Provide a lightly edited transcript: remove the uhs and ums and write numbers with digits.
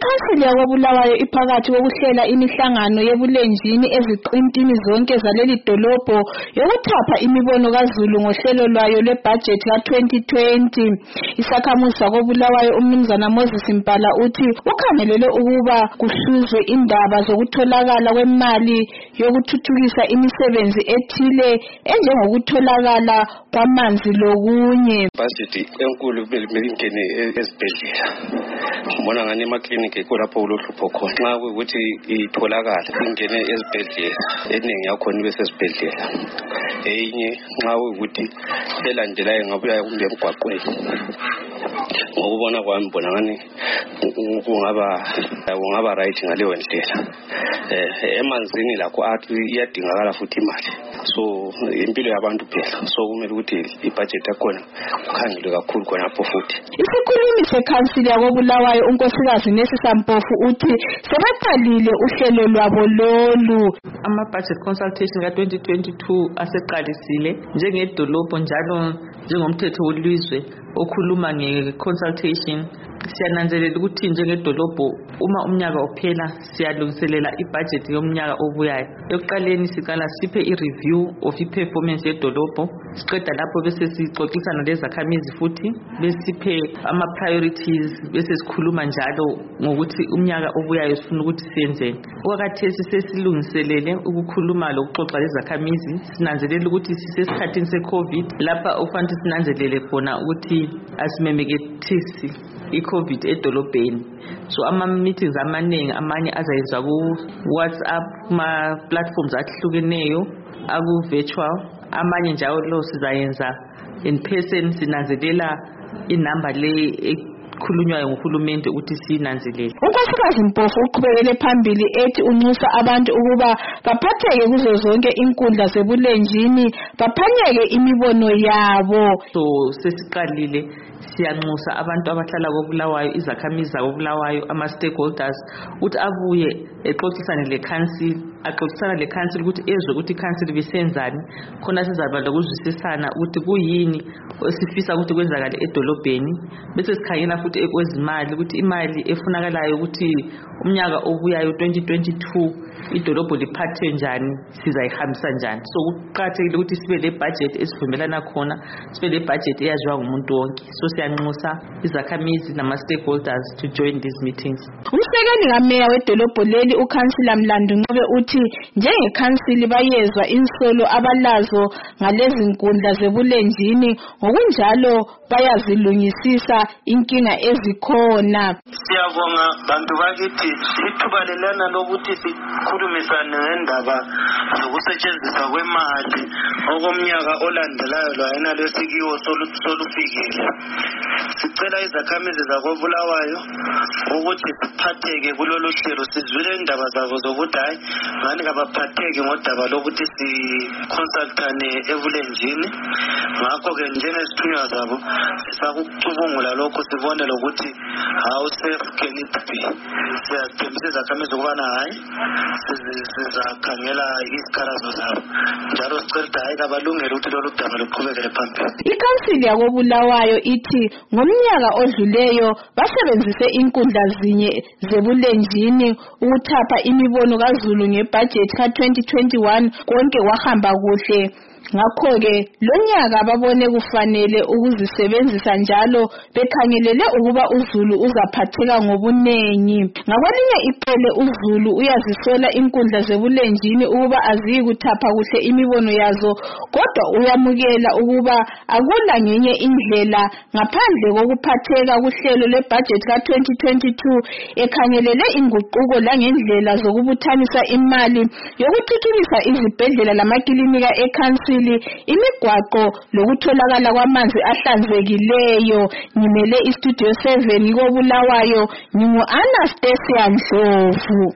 Ikhansili yakoBulawayo iphakathi kokuhlela imihlangano yebulenjini eziqintini zonke zaleli dolobho yokuthapha imibono kaZulu ngohlelo lwayo lwebudget ka-2020. Isakhamuzi sakoBulawayo uMnumzana Moses Mpala uthi ukhangelele ukuba kuhluzwe indaba zokutholakala kwemali yokuthuthukisa imisebenzi ethile enjengokutholakala kwamanzi lokunye. Budget enkulu belingene ezibhedlela. Mbona ngani emakliniki kulapho ulohlupho khona. Nxa ukuthi itholakala ingene ezibhedlela eningi yakhona bese esibhedlela. Eyinye nxa ukuthi elandelayo ngabuya kumbe emgwaqweni. Ngokubona kwami mbona ngani kungaba right ngaleyo ndlela. Emanzini lakho athi iyadingakala futhi imali. So impilo yabantu phela. So kumele ukuthi ibudget yakhona ukhangelwe kakhulu khona lapho futhi. Isikhulumi sekhansili yakoBulawayo unkosikazi Nesisa Mpofu uthi sebaqalile uhlelo lwabo lolu. Ama-budget consultation ka-2022 aseqalisile njengedolobho njalo njengomthetho welizwe okhuluma nge-consultation. Siyananzelela ukuthi njengedolobho uma umnyaka uphela siyalungiselela ibudget yomnyaka obuyayo. Ekuqaleni siqala siphe i-review of i-performance yedolobho, siqeda lapho bese sixoxisana lezakhamizi futhi besiphe ama-priorities bese sikhuluma njalo ngokuthi umnyaka obuyayo sifuna ukuthi siyenzeni. Okwakhathesi sesilungiselele ukukhuluma lokuxoxa lezakhamizi. Sinanzelela ukuthi sisesikhathini se-COVID lapha okufanele sinanzelele khona ukuthi asimemekethisi i-COVID edolobheni. So ama-meetings amaningi amanye azayenzwa ku-WhatsApp, kuma-platforms ahlukeneyo, aku-virtual. Amanye njalo sizayenza in person. Sinanzelela inamba le khulunywayo ngohulumende ukuthi sinanzelele. Unkosikazi Mpofu uqhubekele phambili ethi unxusa abantu ukuba baphatheke kuzo zonke inkundla zebulenjini baphanyeke imibono yabo. So sesiqalile siyanxusa abantu abahlala koBulawayo, izakhamizi zakoBulawayo, ama-stakeholders ukuthi abuye exoxisane le-council, axoxisana le-council ukuthi ezwe ukuthi i-council bisenzani khona sizaba lokuzwisisana ukuthi kuyini esifisa ukuthi kwenzakale edolobheni. Bese sikhangela futhi ekwezimali ukuthi imali efunakalayo ukuthi umnyaka obuyayo 2022 idolobho liphathwe njani, sizayihambisa njani. So kuqakathekile ukuthi sibe le-budget esivumelana khona, sibe le-budget eyaziwa ngumuntu wonke. So siyanxusa izakhamizi nama-stakeholders to join these meetings. Umsekeli kameya wedolobho leli ukhansila Mlandu Ncube uthi njengekhansili bayezwa insolo abalazo ngalezi nkundla zebulenjini, ngokunjalo bayazilungisisa inkinga ezikhona. Siyabonga bantu bakithi ithuba lelana lokuthi sikhulumisane ngendaba zokusetshenziswa kwemali okomnyaka olandelayo lwayena lesikiwo solufikile. Sicela izakhamizi zakoBulawayo ukuthi siphatheke kulolu hlelo, sizwile indaba zabo zokuthi hayi ngani kabaphatheki ngodaba lokuthi siconsultane ebulenjini. Ngakho-ke njengesithunywa zabo sisakucubungula lokho sibone lokuthi how safe can it be. Siyazithembisa izakhamizi ukubana hayi sizakhangela izikhalazo zabo njalo sicela ukuthi hayi kabalungele ukuthi lolu daba luqhubekele phambili. Ikhansili yakoBulawayo ithi ngomnyaka odluleyo basebenzise inkundla zinye zebulenjini ukuthapha imibono kaZulu ngebudget ka-2021 konke kwahamba kuhle. Ngakho-ke lonyaka babone kufanele ukuzisebenzisa njalo bekhangelele ukuba uZulu uzaphatheka ngobunengi. Ngakwelinye iqele uZulu uyazisola inkundla zebulenjini ukuba aziyi kuthapha kuhle imibono yazo, kodwa uyamukela ukuba akula ngenye indlela ngaphandle kokuphatheka kuhlelo lwebudget ka-2022 ekhangelele inguquko langendlela zokubuthanisa imali yokuthuthukisa izibhedlela lamakilinika ekhansili, imigwaqo lokutholakala kwamanzi ahlanzekileyo. Ngimele istudio 7 koBulawayo, ngingu Anastasia Ndlovu.